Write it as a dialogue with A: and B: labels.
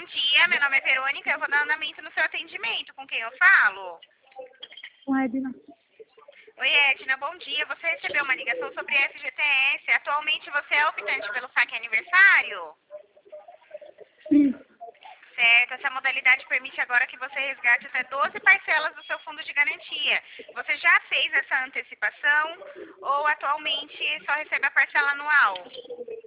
A: dia, meu nome é Verônica, eu vou dar andamento no seu atendimento. Com quem eu falo?
B: Com a Edna.
A: Oi, Edna, bom dia. Você recebeu uma ligação sobre FGTS. Atualmente você é optante pelo saque aniversário?
B: Isso.
A: Certo, essa modalidade permite agora que você resgate até 12 parcelas do seu fundo de garantia. Você já fez essa antecipação ou atualmente só recebe a parcela anual?